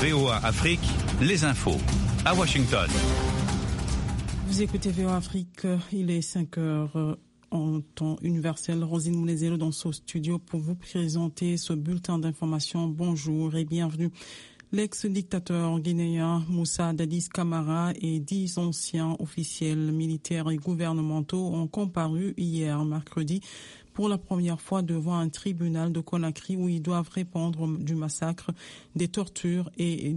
VOA Afrique, les infos. À Washington. Vous écoutez VOA Afrique, il est 5 heures en temps universel. Rosine Moulezelo dans ce studio pour vous présenter ce bulletin d'information. Bonjour et bienvenue. L'ex-dictateur guinéen Moussa Dadis Camara et 10 anciens officiels militaires et gouvernementaux ont comparu hier, mercredi, pour la première fois devant un tribunal de Conakry où ils doivent répondre du massacre, des tortures et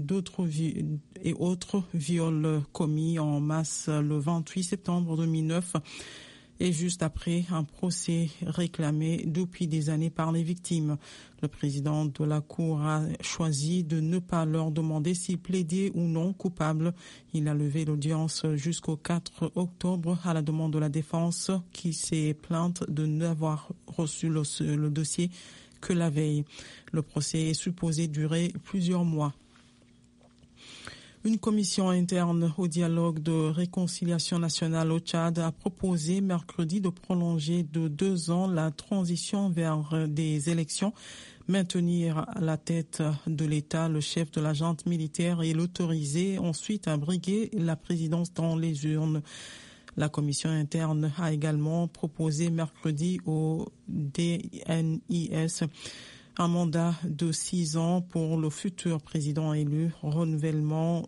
autres viols commis en masse le 28 septembre 2009. Et juste après un procès réclamé depuis des années par les victimes. Le président de la Cour a choisi de ne pas leur demander s'ils plaidaient ou non coupables. Il a levé l'audience jusqu'au 4 octobre à la demande de la défense qui s'est plainte de n'avoir reçu le dossier que la veille. Le procès est supposé durer plusieurs mois. Une commission interne au dialogue de réconciliation nationale au Tchad a proposé mercredi de prolonger de 2 ans la transition vers des élections, maintenir à la tête de l'État le chef de la junte militaire et l'autoriser ensuite à briguer la présidence dans les urnes. La commission interne a également proposé mercredi au DNIS un mandat de 6 ans pour le futur président élu, renouvelable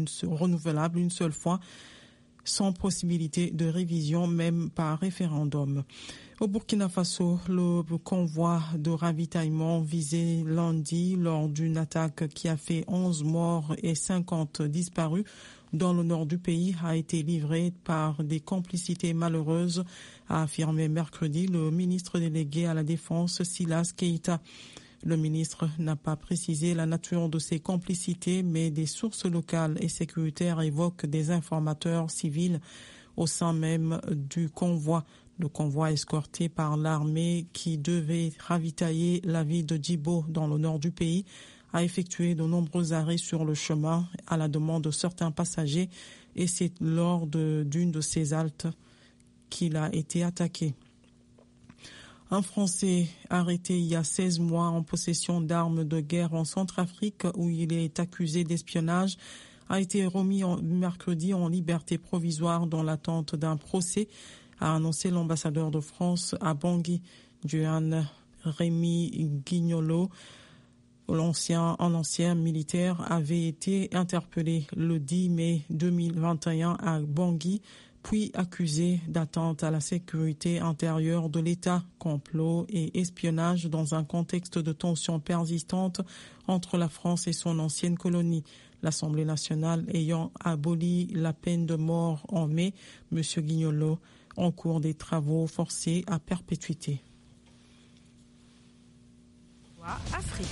une seule fois, sans possibilité de révision, même par référendum. Au Burkina Faso, le convoi de ravitaillement visé lundi lors d'une attaque qui a fait 11 morts et 50 disparus dans le nord du pays a été livré par des complicités malheureuses, a affirmé mercredi le ministre délégué à la Défense, Silas Keita. Le ministre n'a pas précisé la nature de ces complicités, mais des sources locales et sécuritaires évoquent des informateurs civils au sein même du convoi. Le convoi escorté par l'armée qui devait ravitailler la ville de Djibo dans le nord du pays a effectué de nombreux arrêts sur le chemin à la demande de certains passagers et c'est lors d'une de ces haltes qu'il a été attaqué. Un Français arrêté il y a 16 mois en possession d'armes de guerre en Centrafrique où il est accusé d'espionnage a été remis mercredi en liberté provisoire dans l'attente d'un procès, a annoncé l'ambassadeur de France à Bangui, Juan Rémy Guignolo. Un ancien militaire avait été interpellé le 10 mai 2021 à Bangui, puis accusé d'atteinte à la sécurité intérieure de l'État, complot et espionnage dans un contexte de tensions persistantes entre la France et son ancienne colonie. L'Assemblée nationale ayant aboli la peine de mort en mai, M. Guignolo en cours des travaux forcés à perpétuité. Afrique.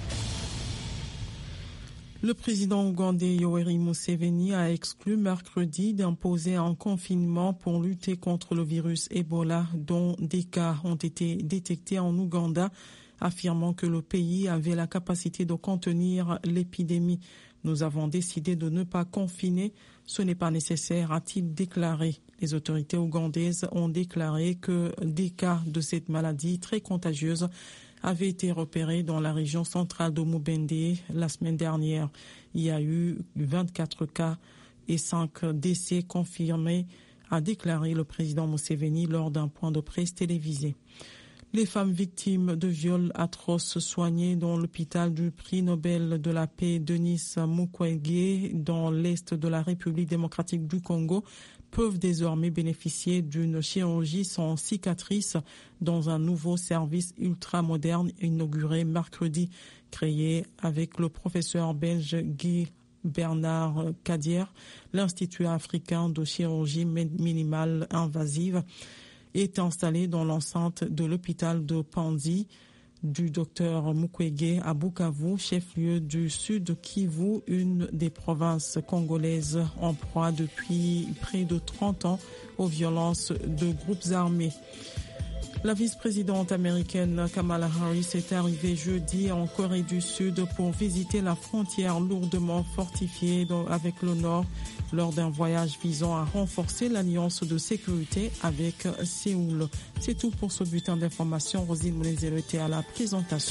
Le président ougandais Yoweri Museveni a exclu mercredi d'imposer un confinement pour lutter contre le virus Ebola dont des cas ont été détectés en Ouganda, affirmant que le pays avait la capacité de contenir l'épidémie. Nous avons décidé de ne pas confiner, ce n'est pas nécessaire, a-t-il déclaré. Les autorités ougandaises ont déclaré que des cas de cette maladie très contagieuse avait été repéré dans la région centrale de Mubende la semaine dernière. Il y a eu 24 cas et 5 décès confirmés, a déclaré le président Museveni lors d'un point de presse télévisé. Les femmes victimes de viols atroces soignées dans l'hôpital du prix Nobel de la paix Denis Mukwege dans l'est de la République démocratique du Congo peuvent désormais bénéficier d'une chirurgie sans cicatrice dans un nouveau service ultramoderne inauguré mercredi, créé avec le professeur belge Guy Bernard Cadier, l'Institut africain de chirurgie minimale invasive, est installé dans l'enceinte de l'hôpital de Panzi du docteur Mukwege à Bukavu, chef-lieu du Sud Kivu, une des provinces congolaises en proie depuis près de 30 ans aux violences de groupes armés. La vice-présidente américaine Kamala Harris est arrivée jeudi en Corée du Sud pour visiter la frontière lourdement fortifiée avec le Nord lors d'un voyage visant à renforcer l'alliance de sécurité avec Séoul. C'est tout pour ce bulletin d'information. Rosine Moulezelo était à la présentation.